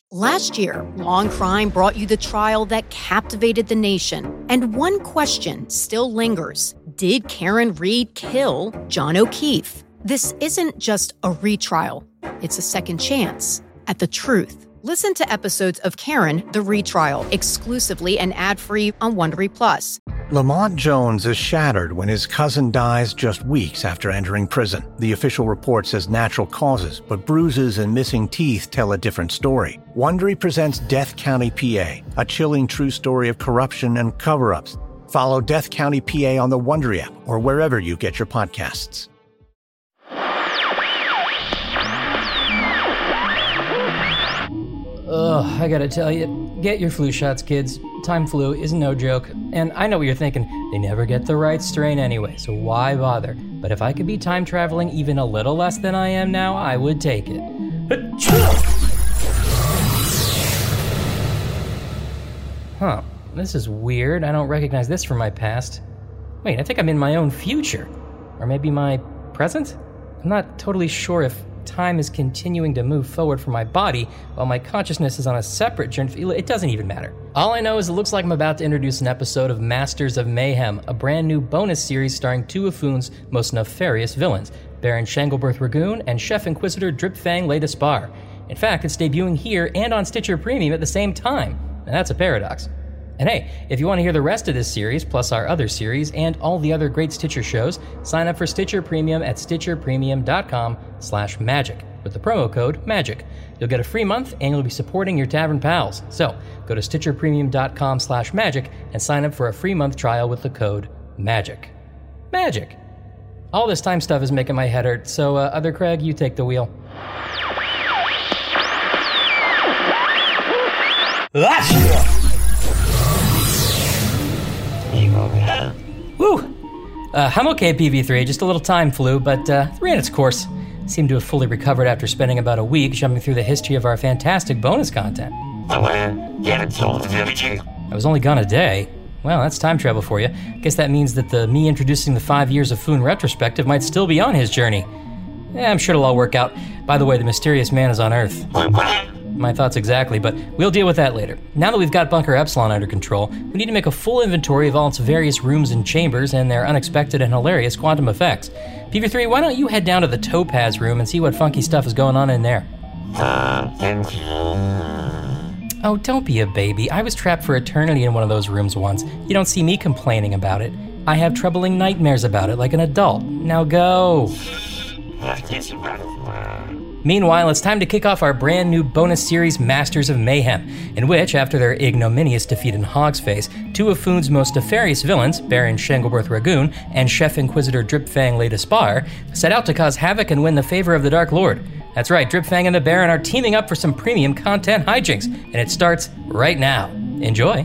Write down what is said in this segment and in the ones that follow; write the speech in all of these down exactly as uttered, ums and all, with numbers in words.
Last year, Law & Crime brought you the trial that captivated the nation. And one question still lingers. Did Karen Read kill John O'Keefe? This isn't just a retrial. It's a second chance at the truth. Listen to episodes of Karen, the Retrial, exclusively and ad-free on Wondery Plus. Lamont Jones is shattered when his cousin dies just weeks after entering prison. The official report says natural causes, but bruises and missing teeth tell a different story. Wondery presents Death County, P A, a chilling true story of corruption and cover-ups. Follow Death County, P A on the Wondery app or wherever you get your podcasts. Ugh, I gotta tell you, get your flu shots, kids. Time flu is no joke. And I know what you're thinking, they never get the right strain anyway, so why bother? But if I could be time traveling even a little less than I am now, I would take it. Huh, this is weird. I don't recognize this from my past. Wait, I think I'm in my own future. Or maybe my present? I'm not totally sure if time is continuing to move forward for my body while my consciousness is on a separate journey. It doesn't even matter. All I know is it looks like I'm about to introduce an episode of Masters of Mayhem, a brand new bonus series starring two of Foon's most nefarious villains, Baron Shanglebirth Ragoon and Chef Inquisitor Dripfang Le Despard. In fact, it's debuting here and on Stitcher Premium at the same time, and that's a paradox. And hey, if you want to hear the rest of this series, plus our other series, and all the other great Stitcher shows, sign up for Stitcher Premium at stitcherpremium.com slash magic with the promo code MAGIC. You'll get a free month, and you'll be supporting your tavern pals. So, go to stitcherpremium.com slash magic and sign up for a free month trial with the code MAGIC. Magic! All this time stuff is making my head hurt, so uh, Other Craig, you take the wheel. That's Woo! Uh, I'm okay, P V three, just a little time flu, but uh, it ran its course. Seemed to have fully recovered after spending about a week jumping through the history of our fantastic bonus content. I was only gone a day. Well, that's time travel for you. Guess that means that the me introducing the five years of Foon retrospective might still be on his journey. Yeah, I'm sure it'll all work out. By the way, the mysterious man is on Earth. My thoughts exactly, but we'll deal with that later. Now that we've got Bunker Epsilon under control, we need to make a full inventory of all its various rooms and chambers and their unexpected and hilarious quantum effects. P V three, why don't you head down to the Topaz room and see what funky stuff is going on in there? Uh, thank you. Oh, don't be a baby. I was trapped for eternity in one of those rooms once. You don't see me complaining about it. I have troubling nightmares about it like an adult. Now go. Meanwhile, it's time to kick off our brand new bonus series, Masters of Mayhem, in which, after their ignominious defeat in Hogsface, two of Foon's most nefarious villains, Baron Shanglebirth Ragoon and Chef Inquisitor Dripfang Le Despard, set out to cause havoc and win the favor of the Dark Lord. That's right, Dripfang and the Baron are teaming up for some premium content hijinks, and it starts right now. Enjoy.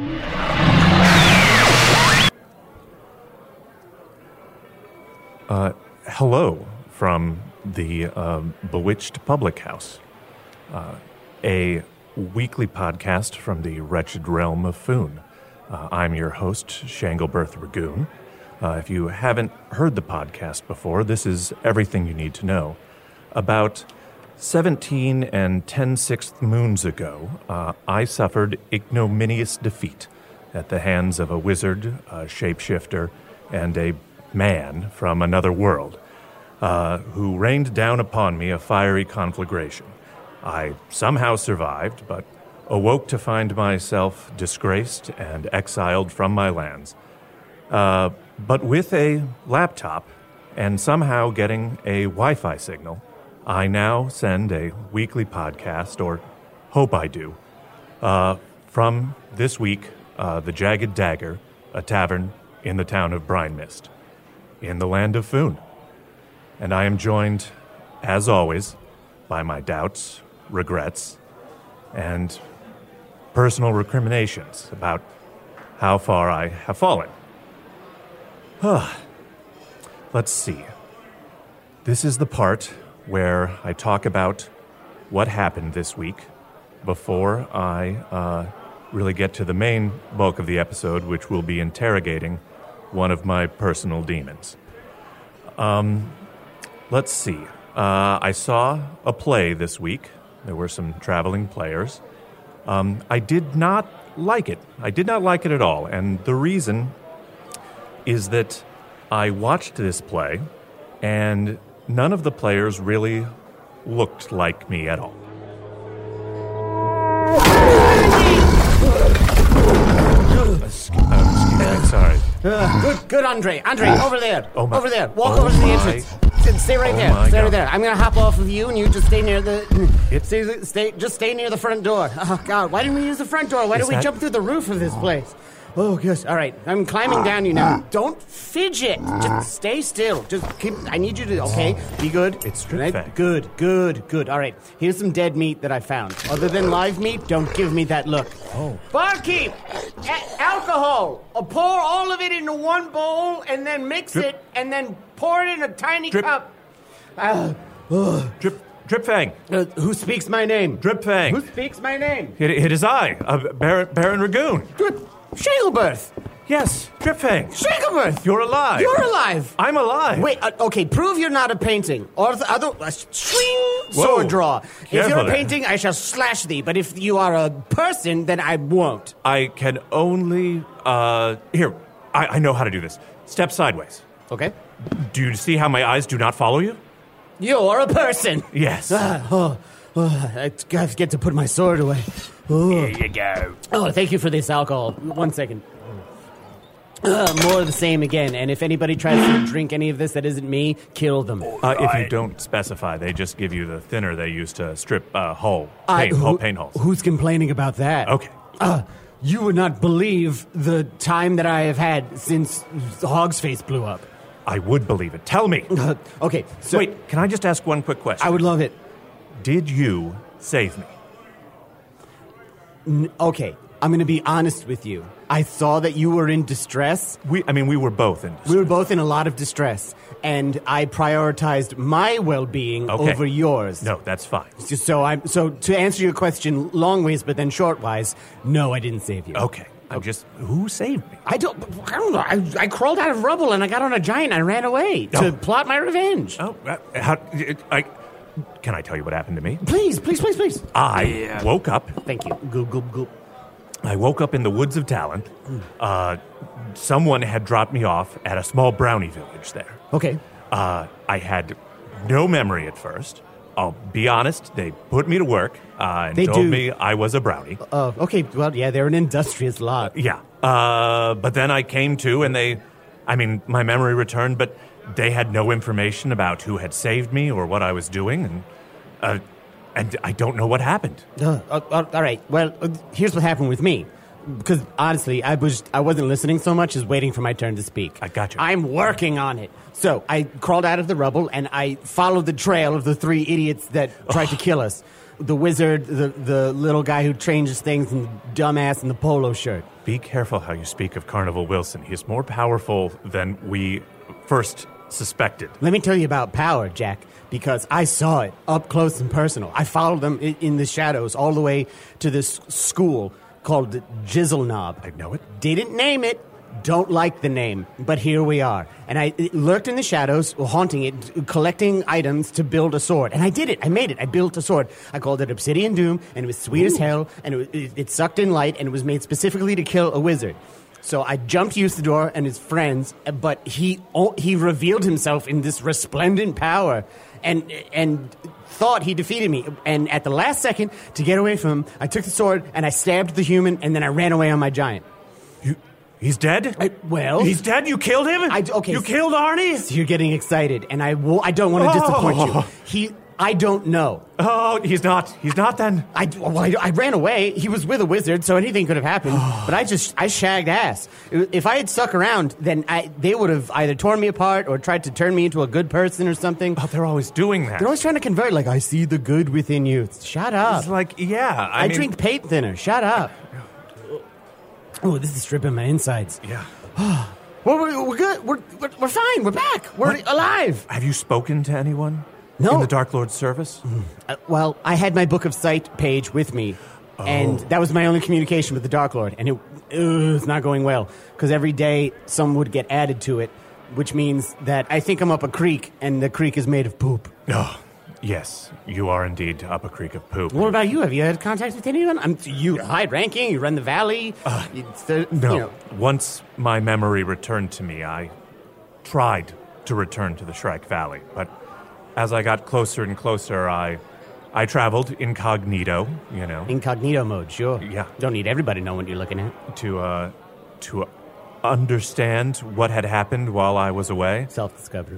Uh, hello from the uh, Bewitched Public House, uh, a weekly podcast from the wretched realm of Foon. Uh, I'm your host, Shanglebirth Ragoon. Uh, if you haven't heard the podcast before, this is everything you need to know. About seventeen and ten-sixth moons ago, uh, I suffered ignominious defeat at the hands of a wizard, a shapeshifter, and a man from another world. Uh, who rained down upon me a fiery conflagration. I somehow survived, but awoke to find myself disgraced and exiled from my lands. Uh, but with a laptop and somehow getting a Wi-Fi signal, I now send a weekly podcast, or hope I do, uh, from this week, uh, the Jagged Dagger, a tavern in the town of Brine Mist, in the land of Foon. And I am joined, as always, by my doubts, regrets, and personal recriminations about how far I have fallen. Let's see. This is the part where I talk about what happened this week before I uh, really get to the main bulk of the episode, which will be interrogating one of my personal demons. Um... Let's see. Uh, I saw a play this week There were some traveling players. Um, I did not like it. I did not like it at all. And the reason is that I watched this play, and none of the players really looked like me at all. Excuse me, sorry. Uh, good, good, Andre. Andre, over there. Oh my- over there. Walk oh over to the my- entrance. S- Stay right oh there. my Stay right God. there. I'm gonna hop off of you, and you just stay near the. It- stay, stay, just stay near the front door. Oh God, why didn't we use the front door? Why Is did we that- jump through the roof of this place? Oh, yes. All right, I'm climbing down you now. Don't fidget. Just stay still. Just keep. I need you to. Okay, be good. It's Strip Right? Fang. Good, good, good. All right. Here's some dead meat that I found. Other than live meat, don't give me that look. Oh. Barkeep, a- alcohol. Uh, pour all of it into one bowl and then mix Drip. it and then pour it in a tiny Drip. cup. Uh, Drip, Drip Fang. uh, who speaks my name? Drip Fang. Who speaks my name? It, it is I, uh, Baron, Baron Ragoon. Drip. Shacklebirth. Yes, Drip Fang. Shacklebirth. You're alive. You're alive. I'm alive. Wait, uh, okay, prove you're not a painting. Or the other, uh, swing, Whoa. sword draw. If Careful you're a there. painting, I shall slash thee. But if you are a person, then I won't. I can only, uh, here, I, I know how to do this. Step sideways. Okay? Do you see how my eyes do not follow you? You're a person. Yes. Ah, oh, oh, I gotta get to put my sword away. Oh. Here you go. Oh, thank you for this alcohol. One second. Uh, more of the same again. And if anybody tries to drink any of this that isn't me, kill them. Uh, if you don't specify, they just give you the thinner they use to strip uh, hole, I- paint, who- hole, paint holes. Who's complaining about that? Okay. Uh, you would not believe the time that I have had since Hog's Face blew up. I would believe it. Tell me. Uh, okay, so Wait, can I just ask one quick question? I would love it. Did you save me? N- okay, I'm going to be honest with you. I saw that you were in distress. We, I mean, we were both in. We were both in a lot of distress, and I prioritized my well-being Okay. over yours. No, that's fine. So I'm so to answer your question long ways, but then short wise. No, I didn't save you. Okay. I'm just. Who saved me? I don't. I don't know. I, I crawled out of rubble and I got on a giant. and I ran away to Oh. plot my revenge. Oh, uh, how, I, can I tell you what happened to me? Please, please, please, please. I woke up. Thank you. Goop, goop, goop. I woke up in the woods of Talent. Uh, someone had dropped me off at a small brownie village there. Okay. Uh, I had no memory at first. I'll be honest, they put me to work uh, and They told do. me I was a brownie. Uh, okay. Well, yeah, they're an industrious lot. Yeah. Uh, but then I came to and they, I mean, my memory returned, but they had no information about who had saved me or what I was doing. And, uh, and I don't know what happened. Uh, uh, uh, all right. Well, uh, here's what happened with me. Because honestly, I was I wasn't listening so much as waiting for my turn to speak. I got you. I'm working on it. So I crawled out of the rubble and I followed the trail of the three idiots that tried to kill us. The wizard, the the little guy who changes things, and the dumbass in the polo shirt. Be careful how you speak of Carnival Wilson. He is more powerful than we first suspected. Let me tell you about power, Jack, because I saw it up close and personal. I followed them in, in the shadows all the way to this school called the Jizzle Knob. I know it. Didn't name it. Don't like the name, but here we are. And I it lurked in the shadows, haunting it, collecting items to build a sword. And I did it. I made it. I built a sword. I called it Obsidian Doom, and it was sweet as hell, and it, was- it, it sucked in light, and it was made specifically to kill a wizard. So I jumped Usador and his friends, but he oh, he revealed himself in this resplendent power, and and thought he defeated me. And at the last second, to get away from him, I took the sword and I stabbed the human, and then I ran away on my giant. You, he's dead? I, well, He's dead? You killed him? I- okay. You killed Arnie? So you're getting excited, and I will, I don't want to disappoint you. Oh. He, I don't know. Oh, he's not. He's not then. I, well, I, I ran away. He was with a wizard, so anything could have happened. But I just, I shagged ass. If I had stuck around, then I, they would have either torn me apart or tried to turn me into a good person or something. Oh, they're always doing that. They're always trying to convert, like, I see the good within you. Shut up. It's like, yeah. I, I mean, drink paint thinner. Shut up. Oh, this is stripping my insides. Yeah. Well, we're, we're good. We're, we're, we're fine. We're back. We're What? alive. Have you spoken to anyone? No. In the Dark Lord's service? Uh, well, I had my Book of Sight page with me, and that was my only communication with the Dark Lord, and it, uh, it's not going well, because every day some would get added to it, which means that I think I'm up a creek, and the creek is made of poop. Oh, Yes, you are indeed up a creek of poop. What about you? Have you had contact with anyone? I'm you high ranking. You run the valley. Uh, It's the- No. you know. Once my memory returned to me, I tried to return to the Shrike Valley, but as I got closer and closer, I I traveled incognito, you know, Incognito mode, sure. Yeah. Don't need everybody to know what you're looking at. to uh to understand what had happened while I was away. Self-discovery.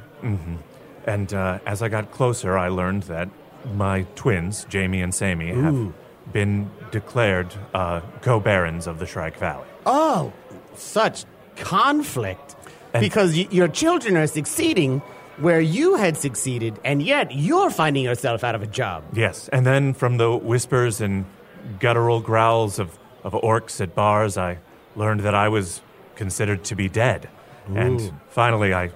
And uh, as I got closer, I learned that my twins, Jamie and Sammy, have been declared uh, co-barons of the Shrike Valley. Oh, such conflict. And- because y- your children are succeeding where you had succeeded, and yet you're finding yourself out of a job. Yes, and then from the whispers and guttural growls of, of orcs at bars, I learned that I was considered to be dead. And finally, I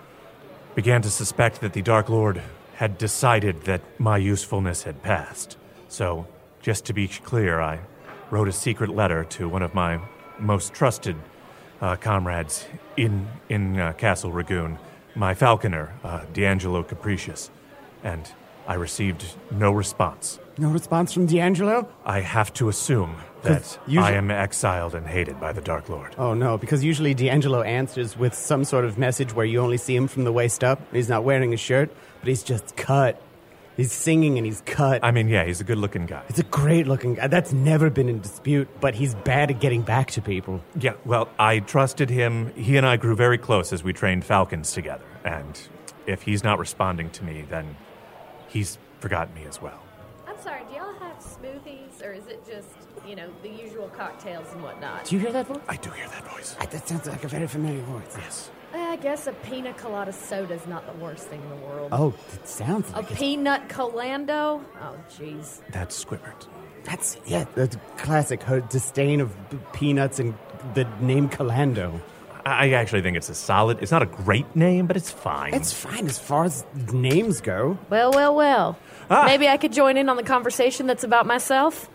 began to suspect that the Dark Lord had decided that my usefulness had passed. So, just to be clear, I wrote a secret letter to one of my most trusted uh, comrades in, in uh, Castle Ragoon, my falconer, uh, D'Angelo Capricious, and I received no response. No response from D'Angelo? I have to assume that 'Cause usually- I am exiled and hated by the Dark Lord. Oh, no, because usually D'Angelo answers with some sort of message where you only see him from the waist up. He's not wearing a shirt, but he's just cut. He's singing and he's cut. I mean, yeah, he's a good-looking guy. It's a great-looking guy. That's never been in dispute, but he's bad at getting back to people. Yeah, well, I trusted him. He and I grew very close as we trained falcons together. And if he's not responding to me, then he's forgotten me as well. I'm sorry, do y'all have smoothies, or is it just, you know, the usual cocktails and whatnot? Do you hear that voice? I do hear that voice. I, that sounds like a very familiar voice. Yes. I guess a pina colada soda is not the worst thing in the world. Oh, it sounds a like it's... peanut colando? Oh, jeez. That's Squibbert. That's, yeah, that's classic. Her disdain of b- peanuts and the name Calando. I actually think it's a solid... It's not a great name, but it's fine. It's fine as far as names go. Well, well, well. Ah. Maybe I could join in on the conversation that's about myself?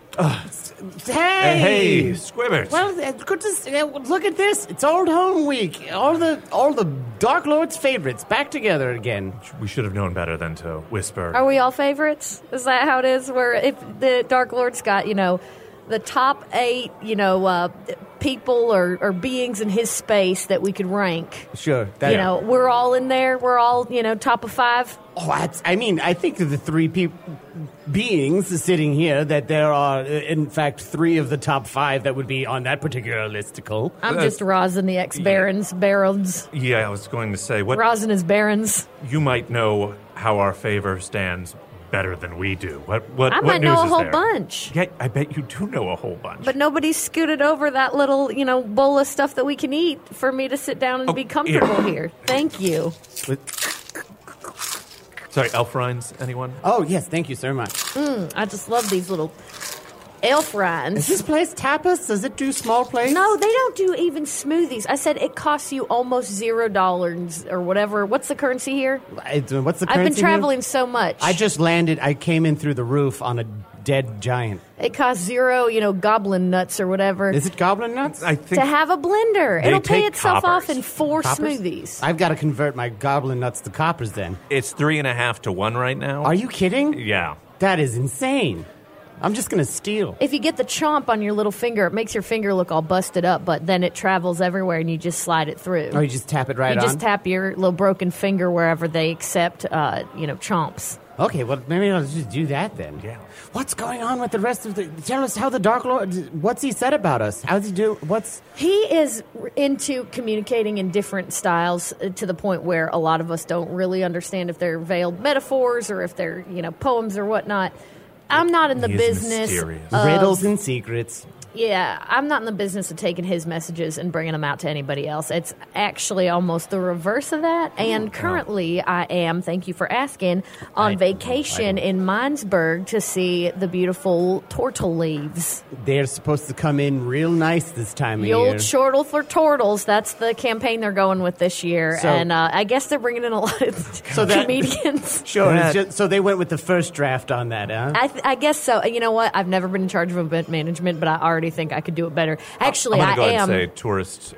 Hey! Hey, Squibbert! Well, uh, good to see, uh, look at this. It's Old Home Week. All the all the Dark Lord's favorites back together again. We should have known better than to whisper. Are we all favorites? Is that how it is? Where if the Dark Lord's got, you know, the top eight, you know, uh, people or, or beings in his space that we could rank. Sure. That, You know, we're all in there. We're all, you know, top of five. Oh, that's, I mean, I think of the three peop beings sitting here that there are, uh, in fact, three of the top five that would be on that particular listicle. I'm just Rosin, the ex-barons, barons. Yeah, I was going to say, what Rosin is barons. you might know how our favor stands better than we do. What what I what might news know a is whole there? bunch. Yeah, I bet you do know a whole bunch. But nobody's scooted over that little, you know, bowl of stuff that we can eat for me to sit down and Oh, be comfortable here. here. Thank you. Sorry, elf rinds, anyone? Oh, yes, thank you so much. I just love these little elf Is rinds. this place tapas? Does it do small plates? No, they don't do even smoothies. I said it costs you almost zero dollars or whatever. What's the currency here? It's, uh, what's the I've been currency here? traveling so much. I just landed. I came in through the roof on a dead giant. It costs zero, you know, goblin nuts or whatever. Is it goblin nuts? I think to have a blender. They It'll pay take itself off coppers. in four Coppers? smoothies. I've got to convert my goblin nuts to coppers then. it's three and a half to one right now. Are you kidding? Yeah. That is insane. I'm just going to steal. If you get the chomp on your little finger, it makes your finger look all busted up, but then it travels everywhere and you just slide it through. Or you just tap it right you on? just tap your little broken finger wherever they accept, uh, you know, chomps. Okay, well, maybe I'll just do that then. Yeah. What's going on with the rest of the... Tell us how the Dark Lord... What's he said about us? How's he do... What's... He is into communicating in different styles uh, to the point where a lot of us don't really understand if they're veiled metaphors or if they're, you know, poems or whatnot. I'm not in the He is business mysterious. of... Riddles and secrets. Yeah, I'm not in the business of taking his messages and bringing them out to anybody else. It's actually almost the reverse of that. And currently, I am, thank you for asking, on I- vacation I- in Minesburg to see the beautiful turtle leaves. They're supposed to come in real nice this time of The year. old chortle for turtles. That's the campaign they're going with this year. So- and uh, I guess they're bringing in a lot of So that- comedians. Sure. That- It's just, so they went with the first draft on that, huh? I, th- I guess so. You know what? I've never been in charge of event management, but I already think I could do it better. Actually, I'm I gonna go am. ahead and say tourist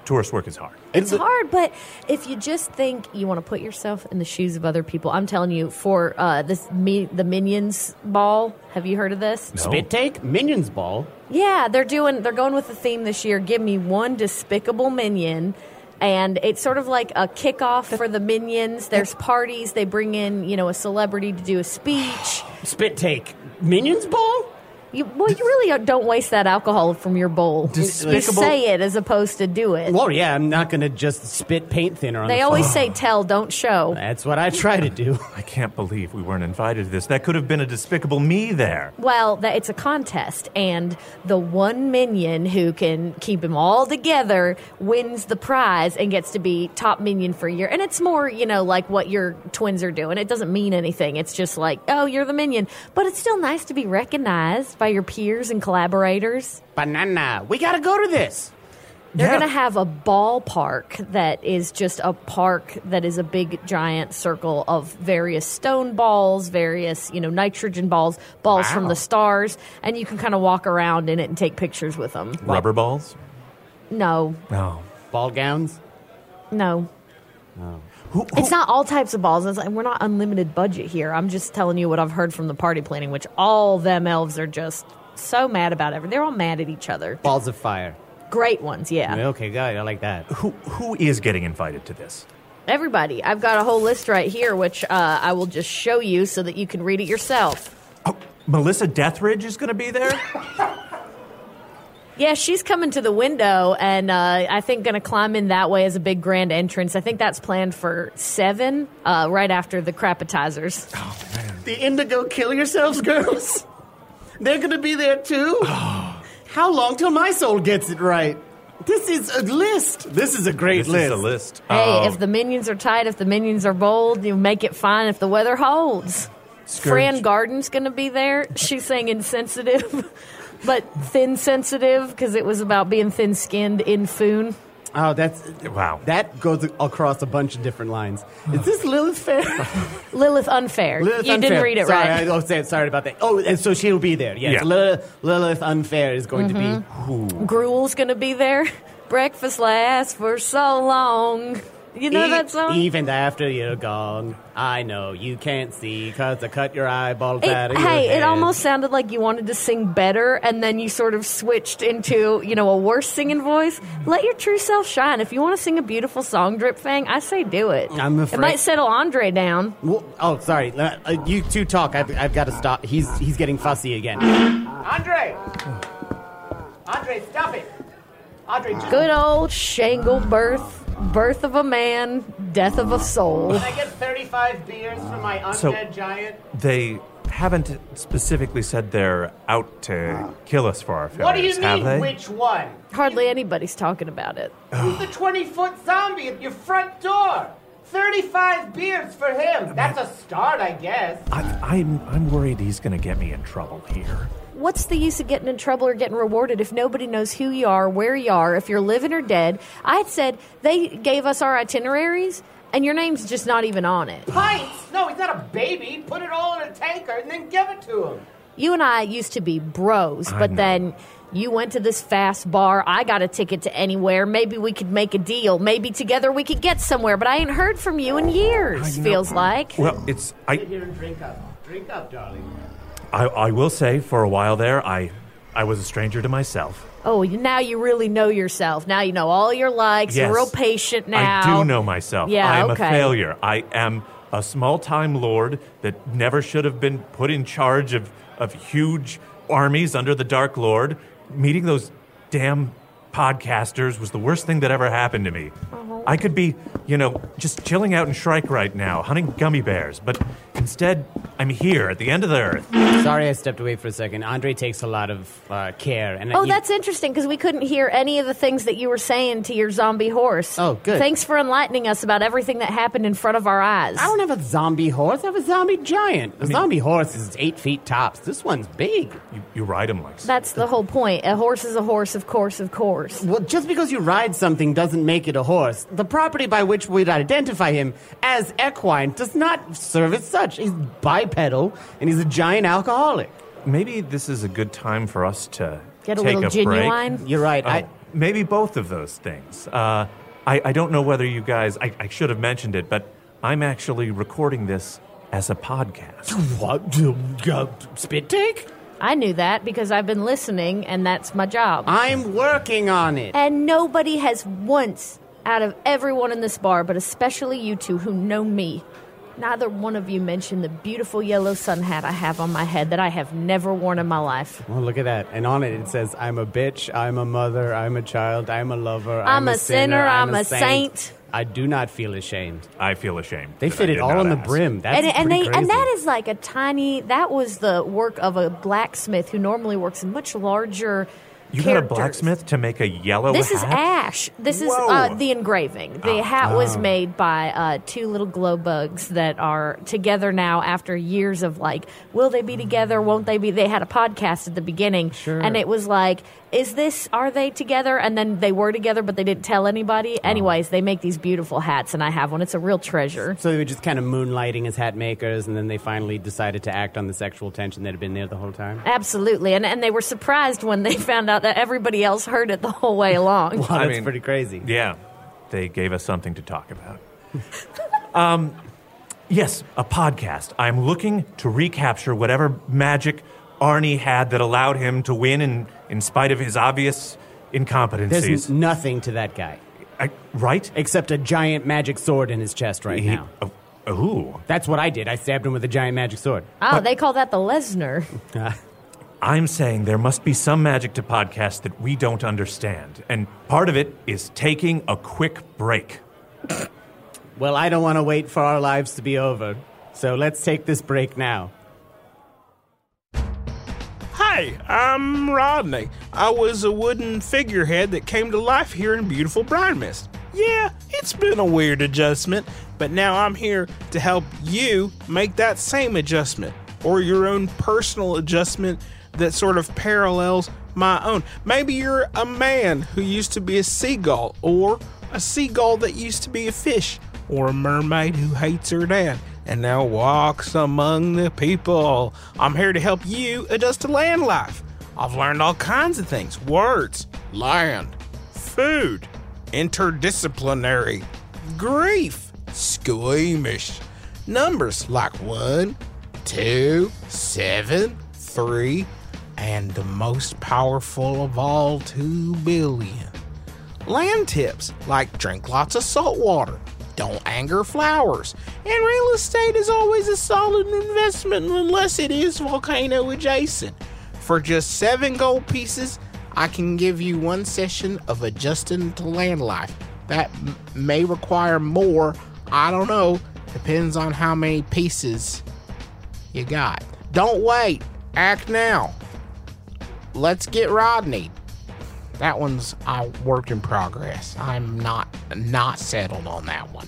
tourist work is hard. It's hard, but if you just think you want to put yourself in the shoes of other people, I'm telling you, for uh, this me, the Minions Ball, have you heard of this? No. Spit take? Minions Ball? Yeah, they're doing. They're going with the theme this year. Give me one despicable minion. And it's sort of like a kickoff for the Minions. There's parties. They bring in, you know, a celebrity to do a speech. Spit take. Minions Ball? You, well, you really don't waste that alcohol from your bowl. Despicable- You say it as opposed to do it. Well, yeah, I'm not going to just spit paint thinner on They the always floor. say tell, don't show. That's what I try to do. I can't believe we weren't invited to this. That could have been a Despicable Me there. Well, that it's a contest, and the one minion who can keep them all together wins the prize and gets to be top minion for a year. And it's more, you know, like what your twins are doing. It doesn't mean anything. It's just like, oh, you're the minion. But it's still nice to be recognized by your peers and collaborators. Banana. We got to go to this. They're Yeah. going to have a ballpark that is just a park that is a big, giant circle of various stone balls, various, you know, nitrogen balls, balls Wow. from the stars, and you can kind of walk around in it and take pictures with them. Rubber balls? No, No. Ball gowns? no. Who, who, It's not all types of balls. It's like, we're not unlimited budget here. I'm just telling you what I've heard from the party planning, which all them elves are just so mad about everything. They're all mad at each other. Balls of fire. Great ones, yeah. Okay, got it. I like that. who, who is getting invited to this? Everybody. I've got a whole list right here, which uh, I will just show you so that you can read it yourself. Oh, Melissa Deathridge is going to be there? Yeah, she's coming to the window, and uh, I think going to climb in that way as a big grand entrance. I think that's planned for seven, uh, right after the crapatizers. The Indigo Kill Yourselves girls? They're going to be there too? How long till my soul gets it right? This is a list. This is a great This list. is a list. Hey, Oh, if the minions are tight, if the minions are bold, you make it fine if the weather holds. Scourge. Fran Garden's going to be there. She's saying insensitive, but thin sensitive because it was about being thin skinned in Foon. Oh, that's Wow. That goes across a bunch of different lines. Is this Lilith Fair? Lilith Unfair. Lilith you Unfair. didn't read it sorry, right. I, oh, say, sorry about that. Oh, and so she'll be there. Yes, Yeah. Lilith, Lilith Unfair is going Mm-hmm. to be. Gruel's going to be there. Breakfast lasts for so long. You know E- that song? Even after you're gone, I know you can't see because I cut your eyeballs It- out of your hey, head. it almost sounded like you wanted to sing better, and then you sort of switched into, you know, a worse singing voice. Let your true self shine. If you want to sing a beautiful song, Drip Fang, I say do it. I'm afraid- It might settle Andre down. Well, oh, sorry. Uh, uh, you two talk. I've, I've got to stop. He's he's getting fussy again. Andre! Andre, stop it! Andre, just... Good old Shangle birth, birth of a man, death of a soul. Can I get thirty-five beers for my undead So- giant? They haven't specifically said they're out to kill us for our failures, What do you have mean, they? which one? Hardly anybody's talking about it. He's the twenty-foot zombie at your front door. thirty-five beers for him. That's a start, I guess. I, I'm, I'm worried he's going to get me in trouble here. What's the use of getting in trouble or getting rewarded if nobody knows who you are, where you are, if you're living or dead? I had said they gave us our itineraries, and your name's just not even on it. Pints? No, he's not a baby. Put it all in a tanker and then give it to him. You and I used to be bros, I but know. then you went to this fast bar. I got a ticket to anywhere. Maybe we could make a deal. Maybe together we could get somewhere, but I ain't heard from you in years, I know. feels like. Well, it's... I, Sit here and drink up. Drink up, darling. I, I will say, for a while there, I, I was a stranger to myself. Oh, now you really know yourself. Now you know all your likes. Yes. You're real patient now. I do know myself. Yeah, I am okay. a failure. I am a small-time lord that never should have been put in charge of, of huge armies under the Dark Lord. Meeting those damn podcasters was the worst thing that ever happened to me. Uh-huh. I could be, you know, just chilling out in Shrike right now, hunting gummy bears, but instead, I'm here at the end of the earth. Sorry I stepped away for a second. Andre takes a lot of uh, care. And Oh, you- that's interesting because we couldn't hear any of the things that you were saying to your zombie horse. Oh, good. Thanks for enlightening us about everything that happened in front of our eyes. I don't have a zombie horse. I have a zombie giant. A zombie horse is eight feet tops. This one's big. You, you ride them like... That's the whole point. A horse is a horse, of course, of course. Well, just because you ride something doesn't make it a horse. The property by which we'd identify him as equine does not serve as such. He's bipedal, and he's a giant alcoholic. Maybe this is a good time for us to Get a take little a genuine. break. You're right. Oh, I maybe both of those things. Uh, I, I don't know whether you guys, I, I should have mentioned it, but I'm actually recording this as a podcast. What? Uh, spit take? I knew that because I've been listening, and that's my job. I'm working on it. And nobody has once, out of everyone in this bar, but especially you two who know me, neither one of you mentioned the beautiful yellow sun hat I have on my head that I have never worn in my life. Well, look at that. And on it, it says, I'm a bitch, I'm a mother, I'm a child, I'm a lover, I'm, I'm a a sinner, sinner, I'm, I'm a a saint. saint. I do not feel ashamed. I feel ashamed. They that fit I it did all not on the ask. brim. That's and, and pretty they crazy. and that is like a tiny. That was the work of a blacksmith who normally works in much larger. You characters. got a blacksmith to make a yellow This hat? is ash. This is Whoa. uh, the engraving. The Oh. hat was Oh. made by uh, two little glow bugs that are together now after years of like, will they be together? Won't they be? They had a podcast at the beginning, Sure. and it was like, is this? Are they together? And then they were together, but they didn't tell anybody. Oh. Anyways, they make these beautiful hats, and I have one. It's a real treasure. So they were just kind of moonlighting as hat makers, and then they finally decided to act on the sexual tension that had been there the whole time. Absolutely, and and they were surprised when they found out that everybody else heard it the whole way along. Wow, I that's mean, pretty crazy. Yeah, they gave us something to talk about. um, yes, a podcast. I'm looking to recapture whatever magic Arnie had that allowed him to win in, in spite of his obvious incompetencies. There's n- nothing to that guy, I, right? except a giant magic sword in his chest right He- now. oh, ooh. That's what I did. I stabbed him with a giant magic sword. Oh, they call that the Lesnar. I'm saying there must be some magic to podcasts that we don't understand. And part of it is taking a quick break. Well, I don't want to wait for our lives to be over, so let's take this break now. Hi, I'm Rodney. I was a wooden figurehead that came to life here in beautiful Brine Mist. Yeah, it's been a weird adjustment, but now I'm here to help you make that same adjustment, or your own personal adjustment that sort of parallels my own. Maybe you're a man who used to be a seagull, or a seagull that used to be a fish, or a mermaid who hates her dad and now walks among the people. I'm here to help you adjust to land life. I've learned all kinds of things: words, land, food, interdisciplinary, grief, squeamish, numbers like one, two, seven, three, and the most powerful of all, two billion. Land tips like drink lots of salt water, don't anger flowers, and real estate is always a solid investment unless it is volcano adjacent. For just seven gold pieces, I can give you one session of adjusting to land life. That m- may require more, I don't know, depends on how many pieces you got. Don't wait, act now. Let's get Rodney. That one's a work in progress. I'm not not settled on that one.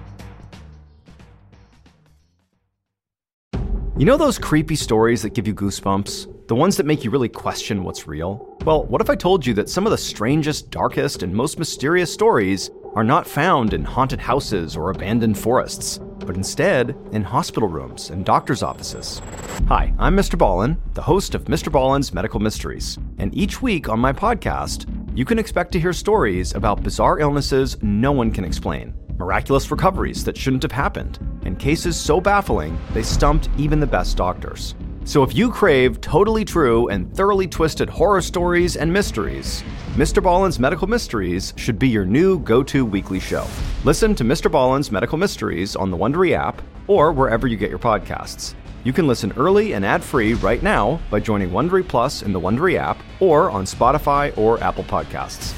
You know those creepy stories that give you goosebumps? The ones that make you really question what's real? Well, what if I told you that some of the strangest, darkest, and most mysterious stories are not found in haunted houses or abandoned forests, but instead in hospital rooms and doctors' offices? Hi, I'm Mister Ballin, the host of Mister Ballin's Medical Mysteries, and each week on my podcast, you can expect to hear stories about bizarre illnesses no one can explain, miraculous recoveries that shouldn't have happened, and cases so baffling they stumped even the best doctors. So if you crave totally true and thoroughly twisted horror stories and mysteries, Mister Ballin's Medical Mysteries should be your new go-to weekly show. Listen to Mister Ballin's Medical Mysteries on the Wondery app or wherever you get your podcasts. You can listen early and ad-free right now by joining Wondery Plus in the Wondery app or on Spotify or Apple Podcasts.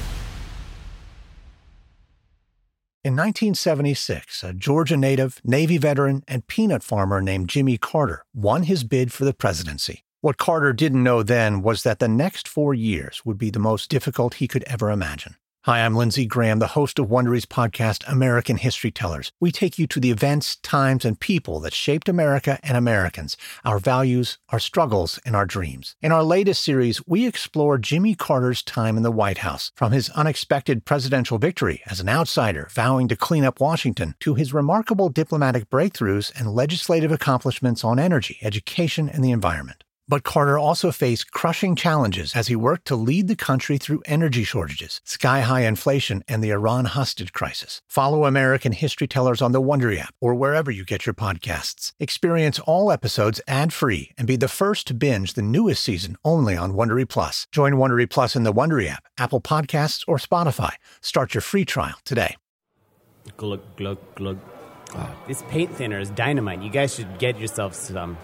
In nineteen seventy-six, a Georgia native, Navy veteran, and peanut farmer named Jimmy Carter won his bid for the presidency. What Carter didn't know then was that the next four years would be the most difficult he could ever imagine. Hi, I'm Lindsey Graham, the host of Wondery's podcast, American History Tellers. We take you to the events, times, and people that shaped America and Americans, our values, our struggles, and our dreams. In our latest series, we explore Jimmy Carter's time in the White House, from his unexpected presidential victory as an outsider vowing to clean up Washington, to his remarkable diplomatic breakthroughs and legislative accomplishments on energy, education, and the environment. But Carter also faced crushing challenges as he worked to lead the country through energy shortages, sky-high inflation, and the Iran hostage crisis. Follow American History Tellers on the Wondery app or wherever you get your podcasts. Experience all episodes ad-free and be the first to binge the newest season only on Wondery Plus. Join Wondery Plus in the Wondery app, Apple Podcasts, or Spotify. Start your free trial today. Glug, glug, glug. Oh, this paint thinner is dynamite. You guys should get yourself some.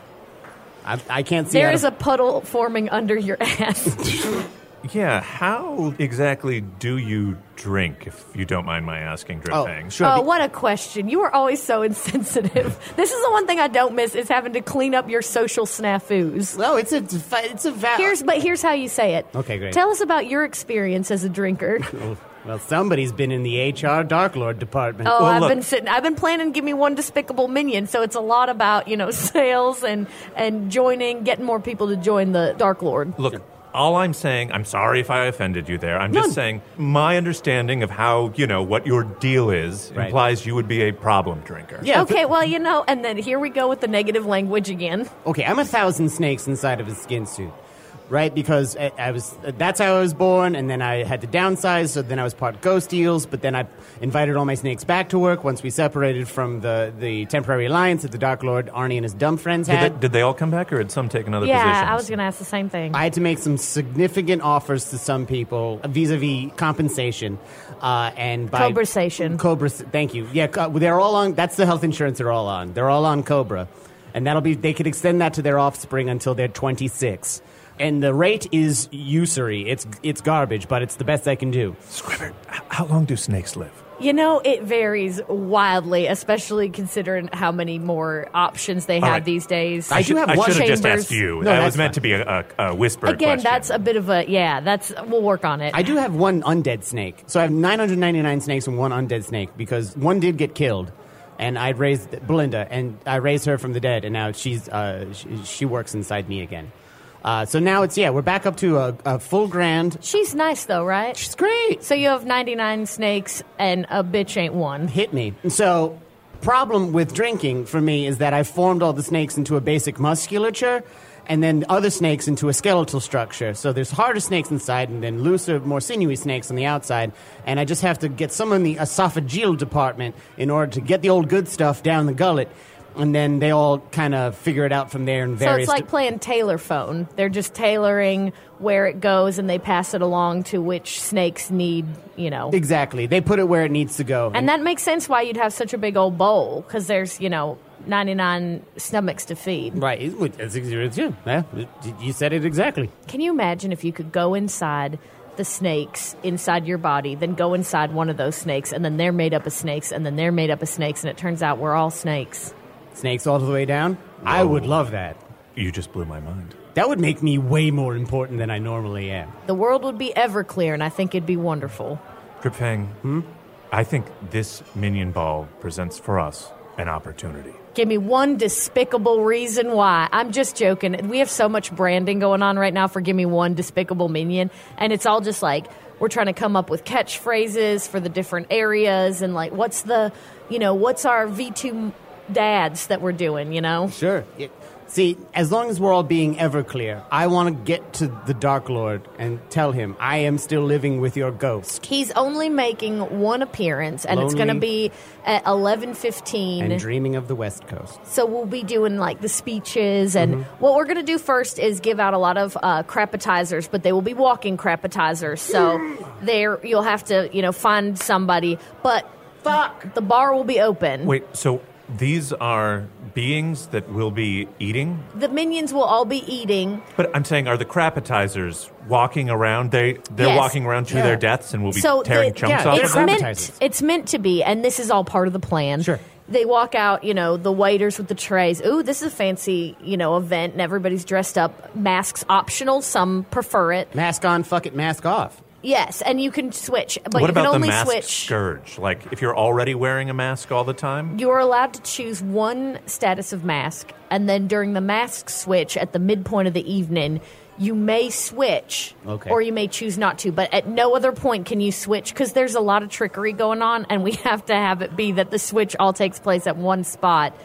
I, I can't see. There is to... a puddle forming under your ass. Yeah, how exactly do you drink, if you don't mind my asking, Drip Oh, Fang? sure. Oh, what a question. You are always so insensitive. This is the one thing I don't miss is having to clean up your social snafus. No, it's a it's a val- Here's, but here's how you say it. Okay, great. Tell us about your experience as a drinker. Oh, well, somebody's been in the H R Dark Lord department. Oh, Well, I've look- been sitting. I've been planning to give me one despicable minion, so it's a lot about you know sales and and joining, getting more people to join the Dark Lord. Look, all I'm saying, I'm sorry if I offended you there. I'm just No. saying my understanding of how, you know, what your deal is Right. implies you would be a problem drinker. Yeah, Okay, well, you know, and then here we go with the negative language again. Okay, I'm a thousand snakes inside of a skin suit, right? Because I, I was that's how I was born, and then I had to downsize, so then I was part ghost eels, but then I invited all my snakes back to work once we separated from the, the temporary alliance that the Dark Lord Arnie and his dumb friends Did had. they, did they all come back, or did some take another Yeah, position? I was going to ask the same thing. I had to make some significant offers to some people vis-a-vis compensation, uh, and by Cobra-sation. Cobra, thank you. Yeah, co- they're all on. That's the health insurance they're all on. They're all on Cobra, and that'll be. They could extend that to their offspring until they're twenty-six. And the rate is usury. It's it's garbage, but it's the best I can do. Squibbert, h- how long do snakes live? You know, it varies wildly, especially considering how many more options they have right. these days. I do have I one should have just chambers. asked you. No, that that's was meant fine. to be a, a, a whispered Again, question. that's a bit of a, yeah, that's, we'll work on it. I do have one undead snake. So I have nine hundred ninety-nine snakes and one undead snake because one did get killed. And I raised Belinda, and I raised her from the dead, and now she's uh, she, she works inside me again. Uh, so now it's, yeah, we're back up to a, a full grand. She's nice though, right? She's great. So you have ninety-nine snakes and a bitch ain't one. Hit me. So, problem with drinking for me is that I formed all the snakes into a basic musculature, and then other snakes into a skeletal structure. So there's harder snakes inside, and then looser, more sinewy snakes on the outside. And I just have to get some in the esophageal department in order to get the old good stuff down the gullet. And then they all kind of figure it out from there in So various... it's like playing tailor phone. They're just tailoring where it goes and they pass it along to which snakes need, you know. Exactly. They put it where it needs to go. And that makes sense why you'd have such a big old bowl, because there's, you know, ninety-nine stomachs to feed. Right. It- it's- it's- yeah, yeah, you said it exactly. Can you imagine if you could go inside the snakes inside your body, then go inside one of those snakes, and then they're made up of snakes, and then they're made up of snakes, and it turns out we're all snakes? Snakes all the way down? I would love that. You just blew my mind. That would make me way more important than I normally am. The world would be ever clear, and I think it'd be wonderful. Dripfang, hmm? I think this minion ball presents for us an opportunity. Give me one despicable reason why. I'm just joking. We have so much branding going on right now for Give Me One Despicable Minion, and it's all just like we're trying to come up with catchphrases for the different areas, and like what's the, you know, what's our V two dads that we're doing, you know? Sure. It, see, as long as we're all being ever clear, I want to get to the Dark Lord and tell him I am still living with your ghost. He's only making one appearance, and it's going to Lonely. be at eleven fifteen. And dreaming of the West Coast. So we'll be doing like the speeches, and Mm-hmm. what we're going to do first is give out a lot of uh, crapatizers, but they will be walking crapatizers. So there, you'll have to, you know, find somebody. But fuck, the bar will be open. Wait, so these are beings that will be eating? The minions will all be eating. But I'm saying, are the crapatizers walking around? They they're Yes. walking around to Yeah. their deaths, and we'll be So tearing the- chunks yeah, off they're It's of them. meant. Crapatizers. It's meant to be, and this is all part of the plan. Sure. They walk out, you know, the waiters with the trays. Ooh, this is a fancy, you know, event, and everybody's dressed up. Masks optional. Some prefer it. Mask on, fuck it, mask off. Yes, and you can switch, but what you about can the only mask switch. scourge? Like, if you're already wearing a mask all the time? You are allowed to choose one status of mask, and then during the mask switch at the midpoint of the evening, you may switch, Okay. or you may choose not to. But at no other point can you switch, because there's a lot of trickery going on, and we have to have it be that the switch all takes place at one spot.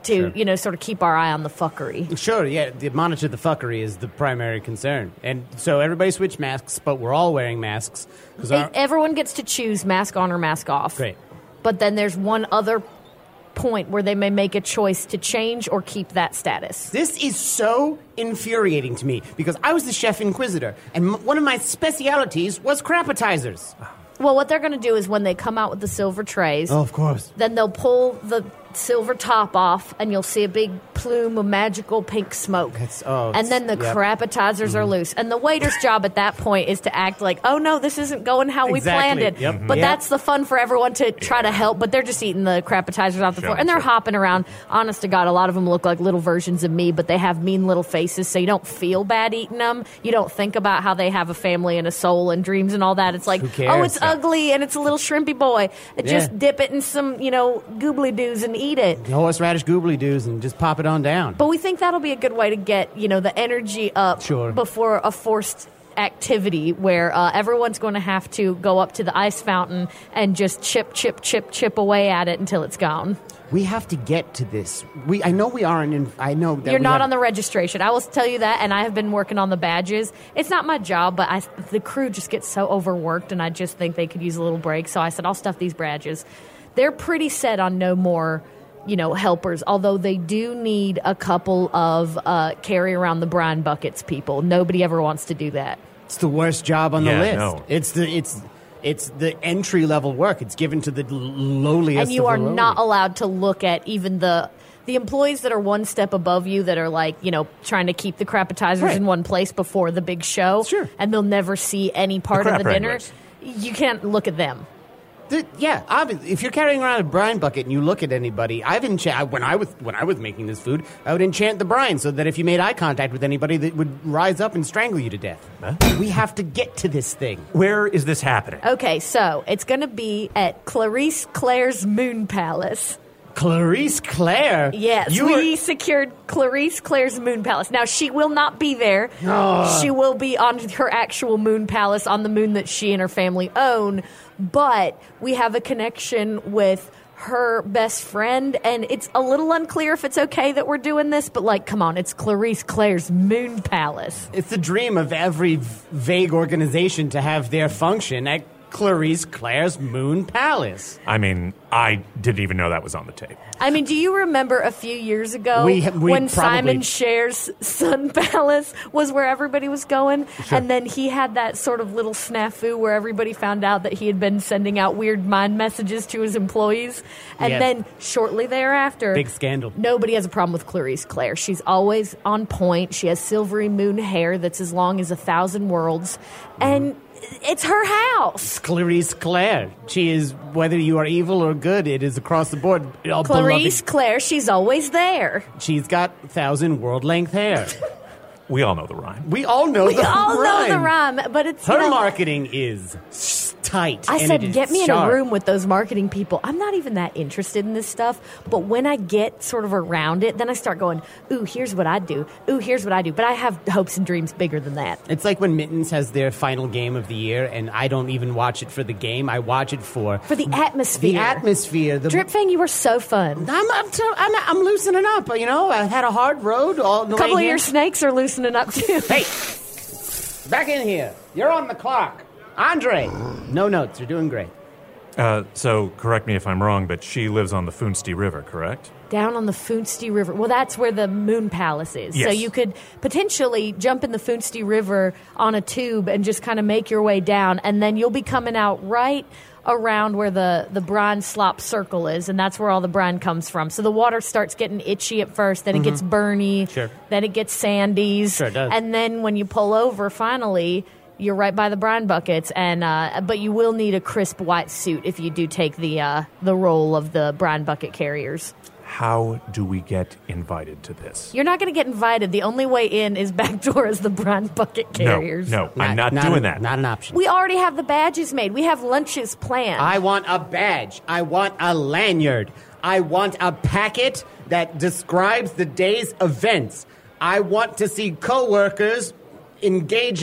to, Sure. you know, sort of keep our eye on the fuckery. Sure, yeah, the monitor the fuckery is the primary concern. And so everybody switched masks, but we're all wearing masks. 'cause our- Everyone gets to choose mask on or mask off. Great. But then there's one other point where they may make a choice to change or keep that status. This is so infuriating to me because I was the chef inquisitor, and m- one of my specialities was crappetizers. Well, what they're going to do is when they come out with the silver trays, Oh, of course. then they'll pull the silver top off, and you'll see a big plume of magical pink smoke. That's- oh, and then the yep. crappetizers are loose. And the waiter's job at that point is to act like, oh, no, this isn't going how we Exactly. planned it. Yep. But Yep. that's the fun for everyone to try to help. But they're just eating the crappetizers off the Sure, floor. And they're sure. hopping around. Honest to God, a lot of them look like little versions of me, but they have mean little faces, so you don't feel bad eating them. You don't think about how they have a family and a soul and dreams and all that. It's like, Who cares? oh, it's ugly and it's a little shrimpy boy. Just Yeah. dip it in some, you know, goobly doos and eat it. Horseradish goobly doos and just pop it on down. But we think that'll be a good way to get, you know, the energy up Sure. before a forced activity where uh, everyone's going to have to go up to the ice fountain and just chip, chip, chip, chip away at it until it's gone. We have to get to this. We, I know we aren't in, I know that You're we not have- on the registration. I will tell you that, and I have been working on the badges. It's not my job, but I, the crew just gets so overworked, and I just think they could use a little break. So I said, I'll stuff these badges. They're pretty set on no more, you know, helpers, although they do need a couple of uh, carry around the brine buckets people. Nobody ever wants to do that. It's the worst job on Yeah, the list. no. It's the it's it's the entry level work. It's given to the l- lowliest. And you of are the lowly. not allowed to look at even the the employees that are one step above you that are like, you know, trying to keep the crappetizers Right. in one place before the big show. Sure. And they'll never see any part crap of the dinner. wranglers. You can't look at them. The- yeah, obviously, if you're carrying around a brine bucket and you look at anybody, I've enchant when I was when I was making this food, I would enchant the brine so that if you made eye contact with anybody, that would rise up and strangle you to death. Huh? We have to get to this thing. Where is this happening? Okay, so it's going to be at Clarice Claire's Moon Palace. Clarice Claire. Yes, you we were- secured Clarice Claire's Moon Palace. Now, she will not be there. She will be on her actual moon palace on the moon that she and her family own. But we have a connection with her best friend, and it's a little unclear if it's okay that we're doing this, but, like, come on, it's Clarice Claire's Moon Palace. It's the dream of every v- vague organization to have their function at Clarice Claire's Moon Palace. I mean, I didn't even know that was on the tape. I mean, do you remember a few years ago We- we when probably- Simon Scher's Sun Palace was where everybody was going? And then he had that sort of little snafu where everybody found out that he had been sending out weird mind messages to his employees. And Yes. then shortly thereafter, Big scandal. nobody has a problem with Clarice Claire. She's always on point. She has silvery moon hair that's as long as a thousand worlds. And it's her house. Clarice Claire. She is, whether you are evil or good, it is across the board. Oh, Clarice beloved. Claire, she's always there. She's got thousand world length hair. We all know the rhyme. We all know We the all rhyme. know the rhyme, but it's you Her know, marketing is s- tight. I and said, it is get me in sharp. a room with those marketing people. I'm not even that interested in this stuff, but when I get sort of around it, then I start going, ooh, here's what I do. Ooh, here's what I do. But I have hopes and dreams bigger than that. It's like when Mittens has their final game of the year, and I don't even watch it for the game. I watch it for For the atmosphere. the atmosphere. The Drip Fang, you were so fun. I'm, I'm, t- I'm, I'm loosening up. You know, I had a hard road. All the A couple way of your here. snakes are loosening up too. Hey, back in here. You're on the clock. Andre. No notes. You're doing great. Uh, so, correct me if I'm wrong, but she lives on the Funsti River, correct? Down on the Funsti River. Well, that's where the Moon Palace is. So Yes. you could potentially jump in the Funsti River on a tube and just kind of make your way down, and then you'll be coming out right around where the, the brine slop circle is, and that's where all the brine comes from. So the water starts getting itchy at first, then it gets burny, Sure. then it gets sandies, Sure it does. and then when you pull over, finally, you're right by the brine buckets, and uh, but you will need a crisp white suit if you do take the uh, the role of the brine bucket carriers. How do we get invited to this? You're not going to get invited. The only way in is back door as the brine bucket carriers. No, no, I'm not, not doing a- that. Not an option. We already have the badges made. We have lunches planned. I want a badge. I want a lanyard. I want a packet that describes the day's events. I want to see coworkers engaging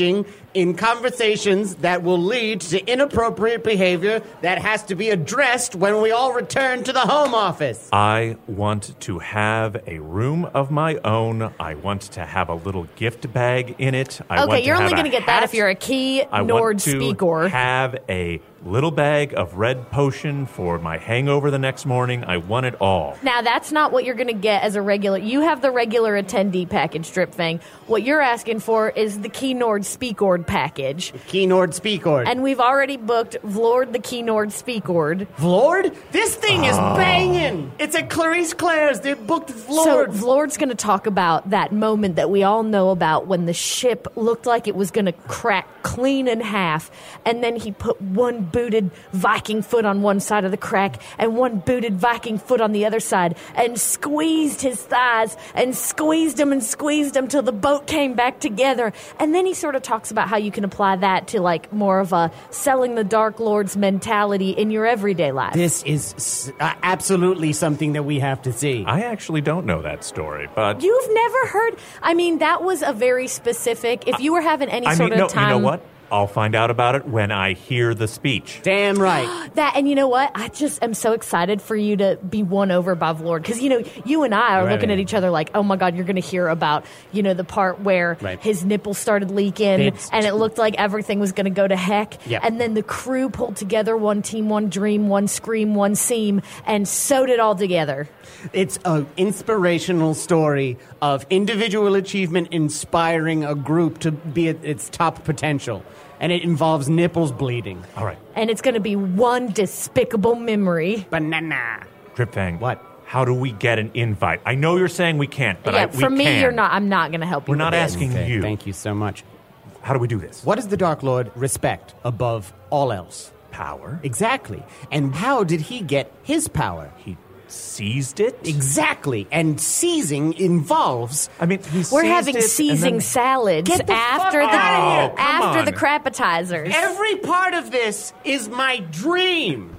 in conversations that will lead to inappropriate behavior that has to be addressed when we all return to the home office. I want to have a room of my own. I want to have a little gift bag in it. I want Okay, to you're only have going to a get that hat. if you're a key I Nord want to speaker. have a little bag of red potion for my hangover the next morning. I want it all. Now, that's not what you're going to get as a regular. You have the regular attendee package, Drip Fang. What you're asking for is the Key Nord Speakord package. Key Nord Speakord. And we've already booked Vlord the Key Nord Speakord. Vlord? This thing is Oh. banging. It's at Clarice Claire's. They booked Vlord. So Vlord's going to talk about that moment that we all know about when the ship looked like it was going to crack clean in half, and then he put one booted Viking foot on one side of the crack and one booted Viking foot on the other side, and squeezed his thighs and squeezed them and squeezed them till the boat came back together. And then he sort of talks about how you can apply that to like more of a selling the Dark Lord's mentality in your everyday life. This is s- uh, absolutely something that we have to see. I actually don't know that story, but You've never heard? I mean, that was a very specific. If you were having any I sort mean, of no, time, you know what? I'll find out about it when I hear the speech. Damn right. that, and you know what? I just am so excited for you to be won over by Vlord, because you know you and I are Right. looking at each other like, oh my God, you're going to hear about you know the part where Right. his nipples started leaking It's- and it looked like everything was going to go to heck. Yep. And then the crew pulled together, one team, one dream, one scream, one seam, and sewed it all together. It's an inspirational story of individual achievement inspiring a group to be at its top potential. And it involves nipples bleeding. All right, And it's going to be one despicable memory. Banana. Dripfang. What? How do we get an invite? I know you're saying we can't, but yeah, I, we for me, can. you're not. I'm not going to help you. We're not with this. asking Okay, you. Thank you so much. How do we do this? What does the Dark Lord respect above all else? Power? Exactly. And how did he get his power? He seized it? Exactly. And seizing involves. I mean, he We're seized having it and seizing then- salads Get the after fuck the outta here. Oh, come after on. the crapatizers. Every part of this is my dream.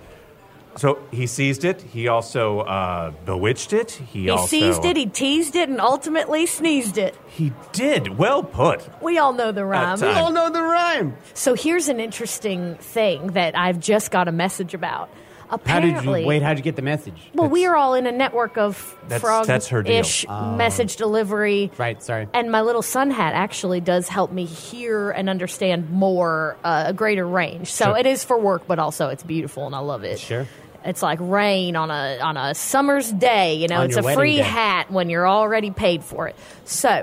So he seized it. He also uh, bewitched it. He, He also seized it, he teased it, and ultimately sneezed it. He did. Well put. We all know the rhyme. time. We all know the rhyme. So here's an interesting thing that I've just got a message about. How Apparently, did you wait? How'd you get the message? well, we are all in a network of That's- frog-ish that's her deal. Oh. message delivery. Right. Sorry. And my little sun hat actually does help me hear and understand more, uh, a greater range. So Sure. it is for work, but also it's beautiful and I love it. Sure. It's like rain on a on a summer's day. You know, On it's your a wedding free day. hat when you're already paid for it. So,